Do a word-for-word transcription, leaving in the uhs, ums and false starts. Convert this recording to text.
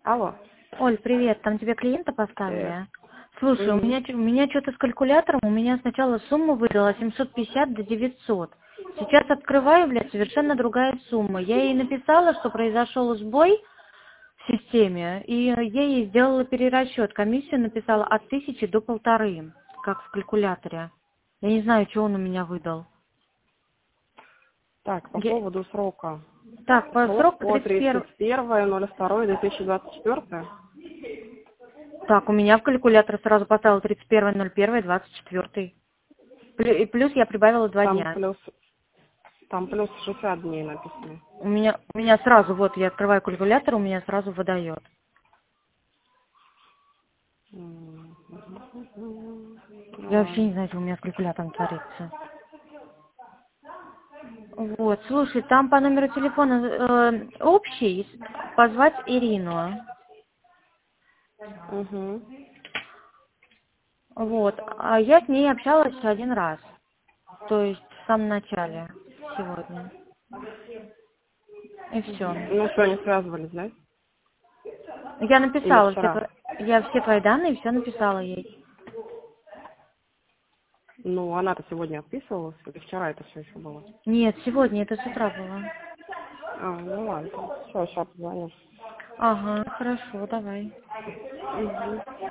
Алло. Оль, привет, там тебе клиента Привет. поставили? Слушай, у Мгм. меня, чё- у меня что-то с калькулятором, у меня сначала сумма выдала семьсот пятьдесят до девятисот. Сейчас открываю, блядь, совершенно другая сумма. Я ей написала, что произошел сбой в системе, и я ей сделала перерасчет. Комиссию написала от тысячи до полторы, как в калькуляторе. Я не знаю, что он у меня выдал. Так, по Я- поводу срока. Так, по Срок срок по по тридцать первое. тридцать первое ноль второе две тысячи двадцать четвёртое. Так, у меня в калькулятор сразу поставил тридцать первое ноль первое двадцать четвёртый. Плю- И плюс я прибавила два Там дня. плюс, там плюс шестьдесят дней написано. У меня, у меня сразу, вот я открываю калькулятор, у меня сразу выдает. М, Ну Я вообще не ладно. знаю, что у меня с калькулятором творится. Вот, слушай, там по номеру телефона э, общий позвать Ирину. Угу. Вот, а я с ней общалась один раз. То есть в самом начале сегодня. И все. Ну что, не связывались, да? Я Или написала все, вчера? тво- я все твои данные, все написала ей. Ну, она-то сегодня отписывалась, или вчера это все еще было? Нет, сегодня это с утра было. А, ну ладно. Все, сейчас позвоню. Ага, хорошо, давай. Угу.